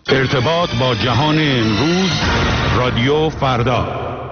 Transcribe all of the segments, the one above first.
ارتباط با جهان امروز، رادیو فردا.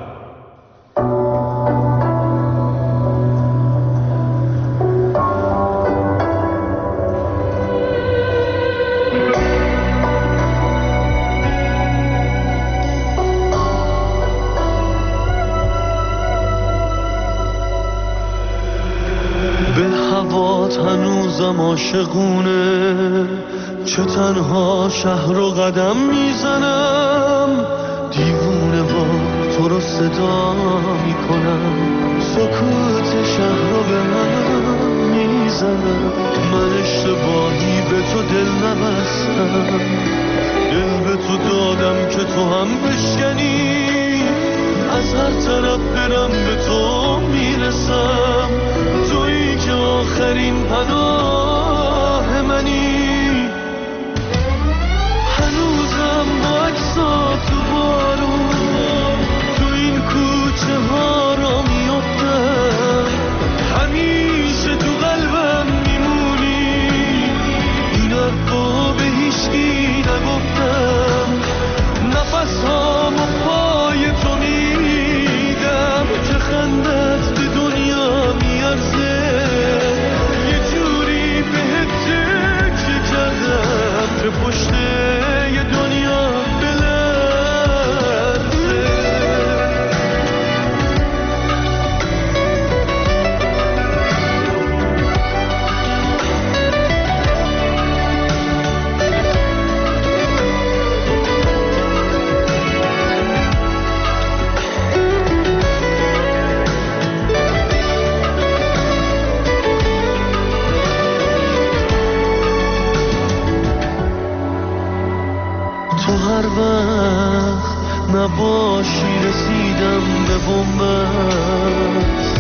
به هوات هنوزم عاشقونه، چه تنها شهر و قدم میزنم، دیوونه با تو رو صدا میکنم، سکوت شهر رو به هم میزنم، من اشتباهی به تو دل نبستم، دل به تو دادم که تو هم بشکنی، از هر طرف برم به تو میرسم، تویی که آخرین پناه منی، هنوزم با عکسات تو بارون تو این کوچه ها را میافتم، همیشه تو قلبم میمونی، این حرفا به هیچکی نگفتم، نفس هامو پای تو میدم، چه خندت به دنیا میارزه، یه جوری بهت تکیه کردم که پشت یه دنیا بلرزه. تو هر وقت نباشی رسیدم به بومبست،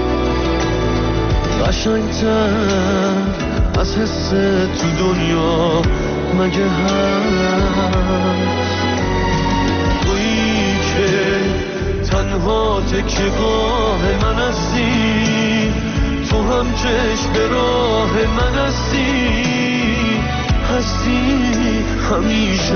قشنگتر از حس تو دنیا مگه هست، تویی که تنها تکیه‌گاه من هستی، تو هم چشم به راه من هستی، همیشه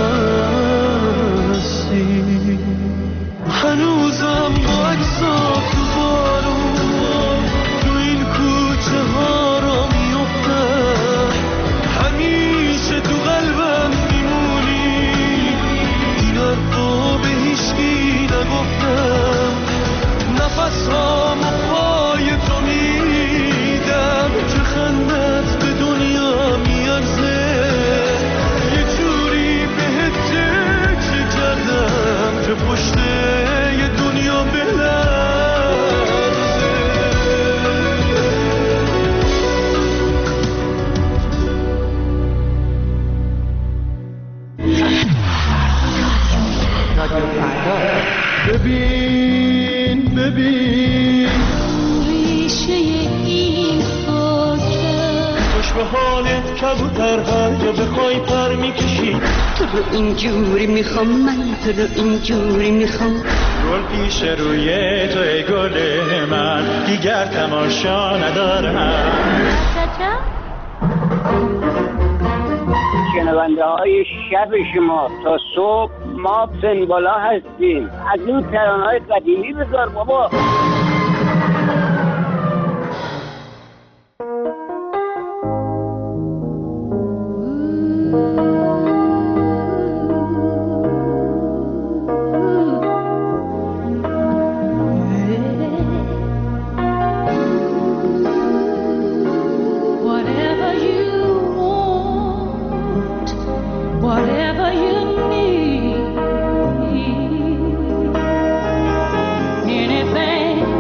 هستی، هنوزم با عکسات تو بارون تو این کوچه ها را میافتم، همیشه تو قلبم میمونی، این حرفا به هیچکی نگفتم، نفس هامو پای تو میدم، چه خندت به دنیا میارزه، که پشت یه دنیا بلرزه. ببین ریشه این خاکه، خوش به حالت کبوتر هر جا بخوای پر میکشی، تو رو اینجوری میخوام، من تو رو اینجوری میخوام، گل پیش روی تو ای گل من، دیگر تماشا ندارم. شنونده های شب شما تا صبح ما پنبالا هستیم، از این ترانه های قدیمی بذار بابا. Anything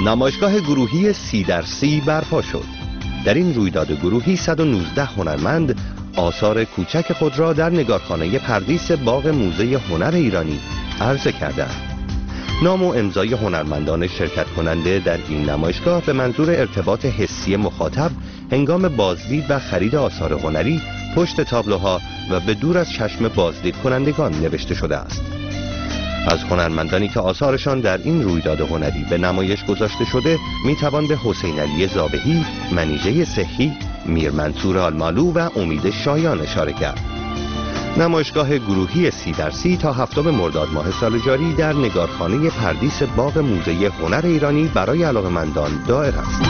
نمایشگاه گروهی 30x30 برپا شد. در این رویداد گروهی 119 هنرمند آثار کوچک خود را در نگارخانه پردیس باغ موزه هنر ایرانی عرضه کردند. نام و امضای هنرمندان شرکت کننده در این نمایشگاه به منظور ارتباط حسی مخاطب هنگام بازدید و خرید آثار هنری پشت تابلوها و به دور از چشم بازدید کنندگان نوشته شده است. از هنرمندانی که آثارشان در این رویداد هنری به نمایش گذاشته شده میتوان به حسین علی زابهی، منیژه صحی، میر منصور آلمالو و امید شایان اشاره کرد. نمایشگاه گروهی 30x30 تا 7 مرداد ماه سال جاری در نگارخانه پردیس باغ موزه هنر ایرانی برای علاقه‌مندان دائر است.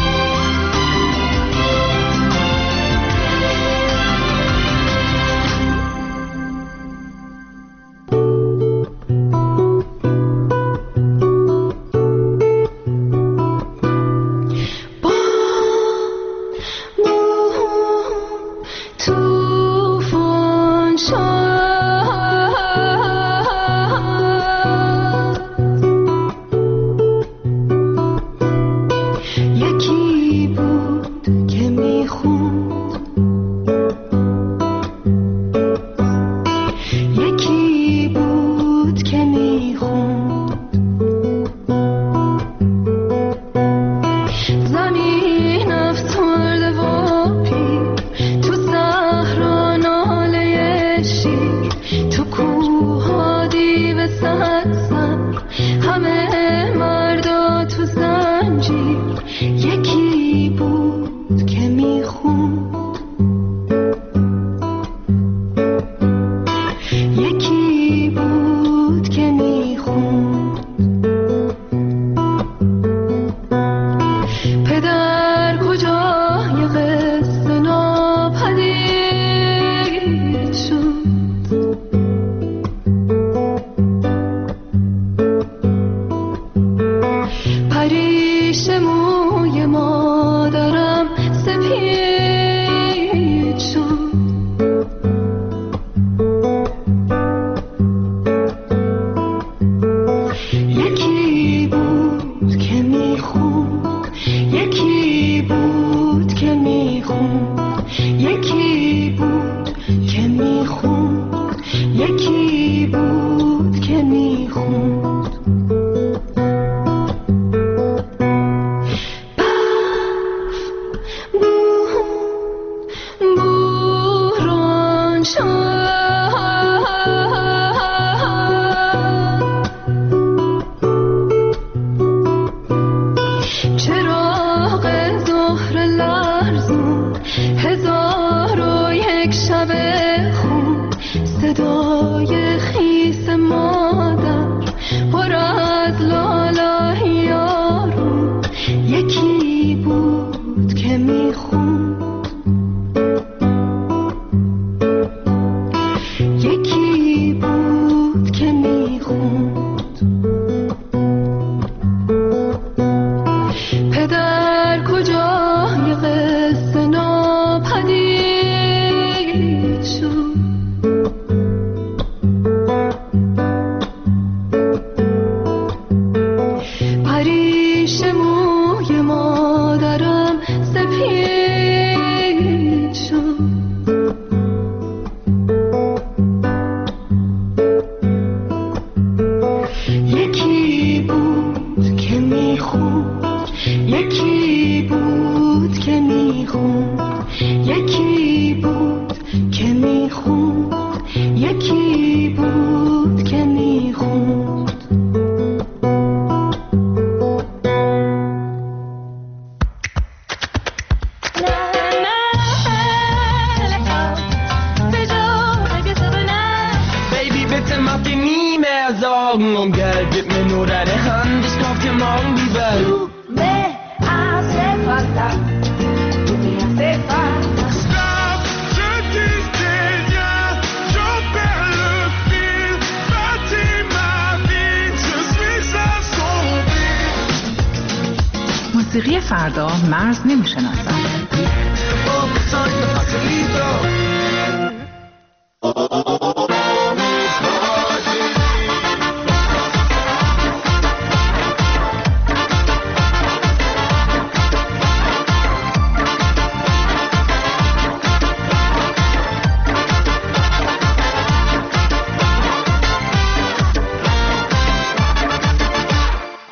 موسیقی فردا مرز نمی‌شناسد.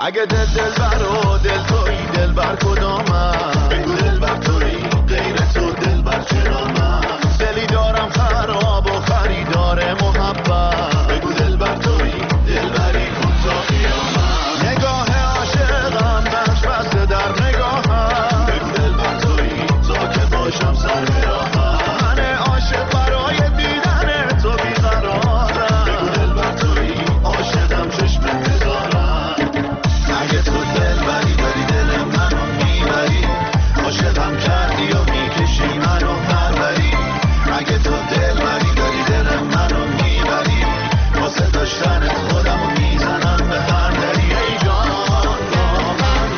اگه دلبر و دل تویی دلبر کدامم بگو دلبر تویی غیر تو دلبر چرامم دلی دارم خراب و خریدار محبت بگو دلبر تویی دلبری کن تا قیامت نگاه عاشقم نقش بسته در نگاهم بگو دلبر تویی تا که باشم سر راهم من عاشق برای دیدن تو بیقرارم بگو دلبر تویی عاشقم چشم انتظارم اگه تو دلبری داری دل منو میبری عاشقم کردی و میکشی منو پروری اگه تو دلبری داری دل منو میبری واسه داشتن خودمو میزنم به هر دری ای جان با من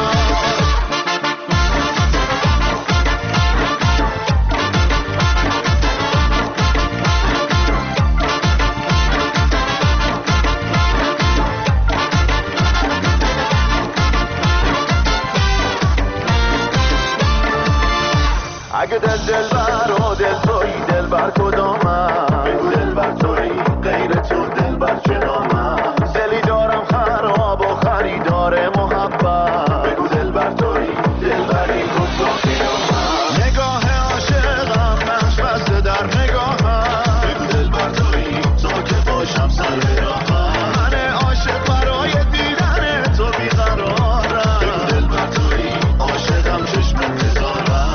اگه دلبر و دل تویی دلبر کدامم بگو دلبر تویی غیر تو دلبر چرامم دلی دارم خراب و خریدار محبت بگو دلبر تویی دلبری کن تا قیامت نگاه عاشقم نقش بسته در نگاهم بگو دلبر تویی تا که باشم سر راهم من عاشق برای دیدن تو بیقرارم بگو دلبر تویی عاشقم چشم انتظارم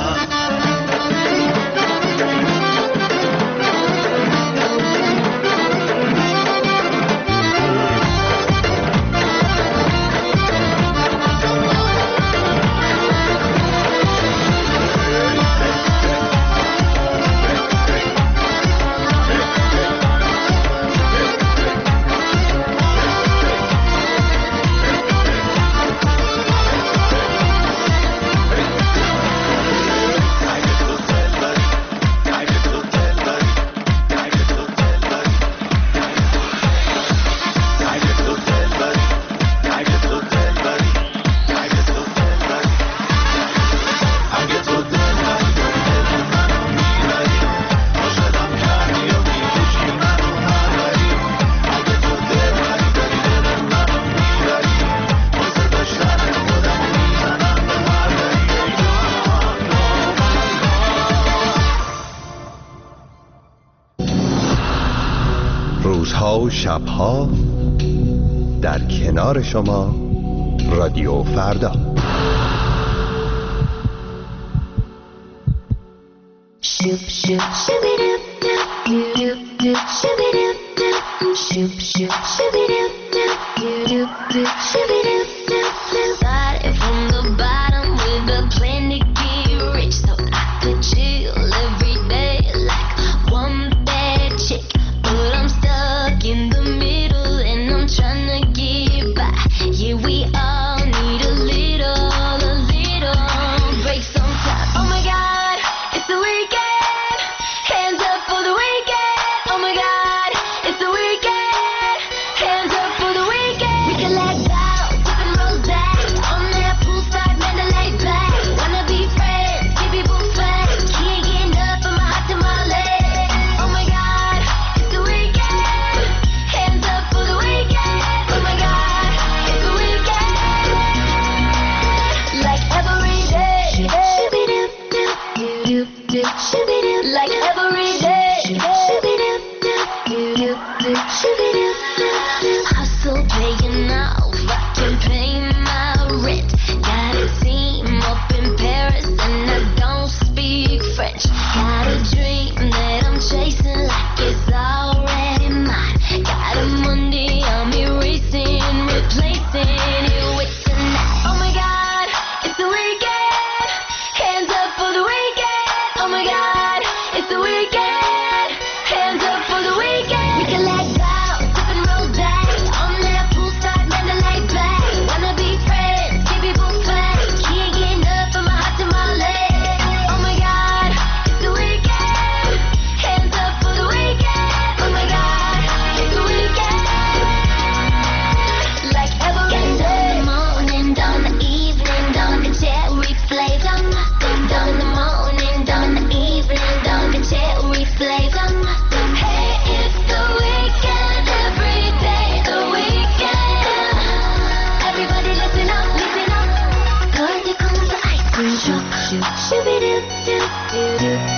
روزها و شبها در کنار شما رادیو فردا Started from the bottom with a plan to get rich, so I could chill every day like one bad chick. But I'm stuck in the middle and I'm trying to get by. Yeah, we all need a little break sometimes. Oh my God, it's the weekend. Hands up for the weekend. Oh my God, it's the weekend. Hands up for the weekend. We can let go, sipping rose on that poolside Mandalay Bay. Wanna be friends, give people flags. Can't get enough of my hot tamale. Oh my God, it's the weekend. Hands up for the weekend. Oh my God, it's the weekend. Like every day. Like every day. Hustle paying off, I can pay my rent. Got a team up in Paris and I don't speak French. Got a dream that I'm chasing like it's already mine. Got a Monday, I'm erasing, replacing it with tonight. Oh my God, it's the weekend. Hands up for the weekend. Oh my God, it's the weekend. Hands up for the weekend. We can let go, sipping rose on that poolside.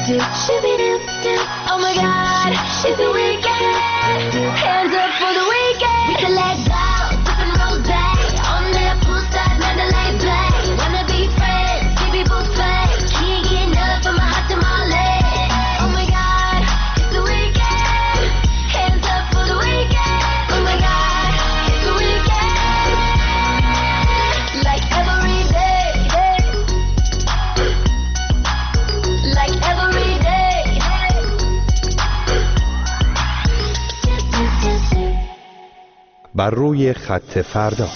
Oh my God, it's the weekend. Hands up for the weekend. We can let go, sipping rosé on that poolside Mandalay Bay. Wanna be friends, keep it buffet. Can't get enough of my hot tamale. Oh my God, it's the weekend. Hands up for the weekend. Oh my God, it's the weekend. Like every day, like every day. بر روی خط فردا.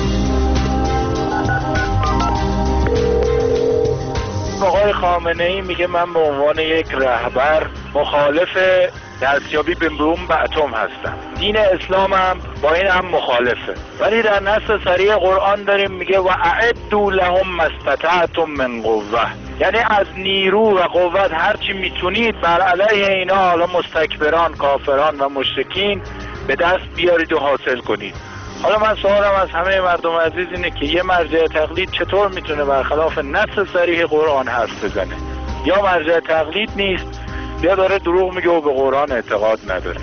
آقای خامنه‌ای میگه من به عنوان یک رهبر مخالف دستیابی به بمب اتم هستم. دین اسلام هم با این هم مخالفه. ولی در نص صریح قرآن داریم میگه و اعدوا لهم ما استطعتم من قوه، یعنی از نیرو و قوت هر چی میتونید بر علیه اینا، حالا مستکبران، کافران و مشرکین، به دست بیارید و حاصل کنید. حالا من سوالم از همه مردم عزیز اینه که یه مرجع تقلید چطور میتونه برخلاف نص صریح قرآن حرف بزنه؟ یا مرجع تقلید نیست یا داره دروغ میگه و به قرآن اعتقاد نداره.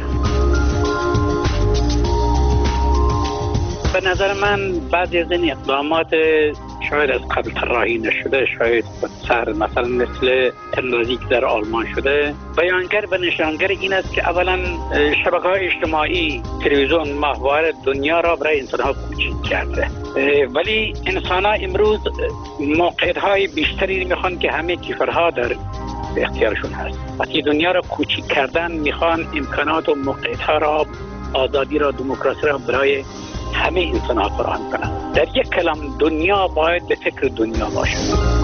به نظر من بعضی از این اقدامات شاید از قبل طراحی نشده، شاید سر مثلا مثل ترنازی که در آلمان شده، بیانگر و نشانگر این است که اولا شبکه‌های اجتماعی، تلویزیون، ماهواره دنیا را برای انسان‌ها کوچیک کرده، ولی انسان‌ها امروز موقعیت‌های بیشتری میخوان که همه کیفرها در اختیارشون هست. وقتی دنیا را کوچیک کردن میخوان امکانات و موقعیت‌ها را، آزادی را، دموکراسی را برای همه انسان‌ها فراهم کنند. در یک کلام دنیا باید به فکر دنیا باشد.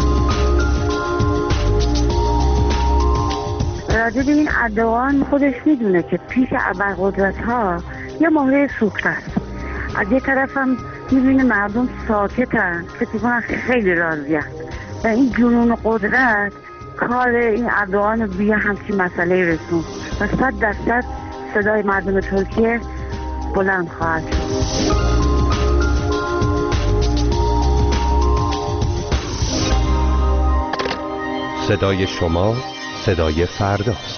راجع به این ادعان خودش میدونه که پیش ابرقدرت‌ها یه مهره سوخته است. از یه طرف هم میبینه مردم ساکتن، فکر کنن خیلی راضی‌اند و این جنون قدرت کار این ادعان رو بیا همچین مسئله رسون و 100% صدای مردم ترکیه بلند خواهد شد. صدای شما صدای فرداست.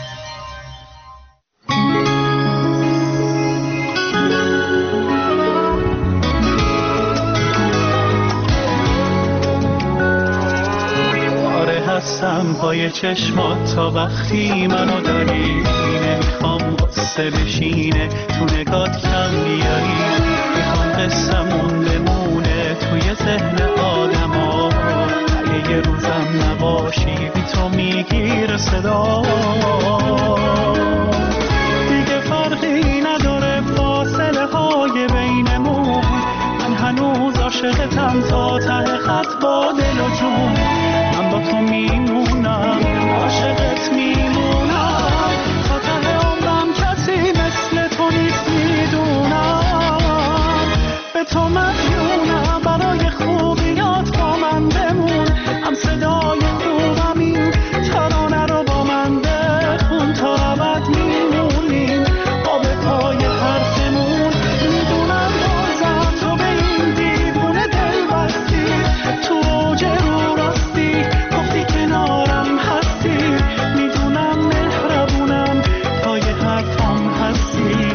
آره هستم پای چشمات تا وقتی منو داری، نمیخوام قصه بشینه تو نگات کم بیاری، میخوام قصه‌مون بمونه توی ذهن آدم ها، یه روزم نباشی بی تو میگیر صدا، دیگه فرقی نداره فاصله های بینمون، من هنوز عاشقتم تا ته خط با دل و جون، من با تو میمونم عاشقت میمونم تا ته عمرم، کسی مثل تو نیست میدونم، به تو مدیونم برای خوبیات با من بمون، هم صدای خوبم این ترانه رو با من بخون تا ابد میمونیم با به پای حرفمون، میدونم بازم تو به این دیوونه دل بستی، تو اوج رو راستی گفتی کنارم هستی، میدونم مهربونم پای حرفم هستی.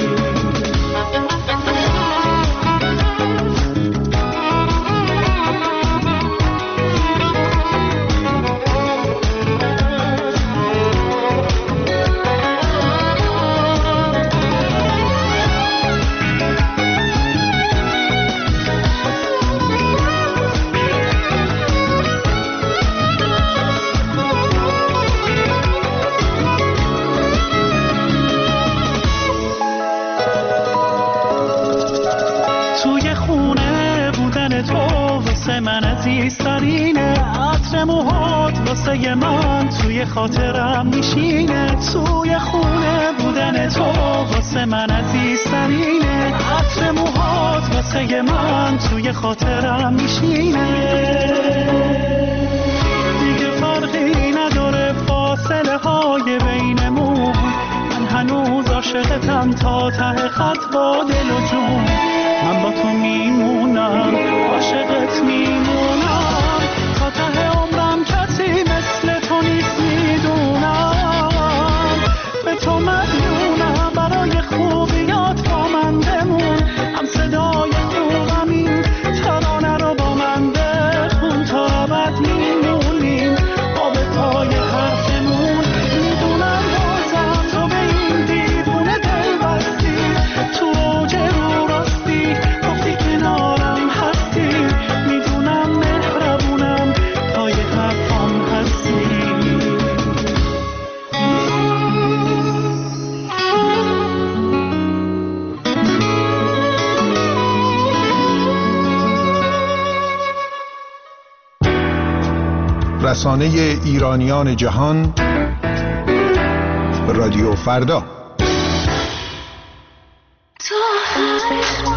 توی خونه بودن تو واسه من عزیزترینه، عطر موهات واسه من توی خاطرم میشینه، توی خونه بودن تو واسه من عزیزترینه، عطر موهات واسه من توی خاطرم میشینه، دیگه فرقی نداره فاصله های بینمون، من هنوز عاشقتم تا ته خط با دل و جون، من با تو میمونم عاشقت میمونم تا ته عمرم، کسی مثل تو نیست میدونم. رسانه ایرانیان جهان، رادیو فردا.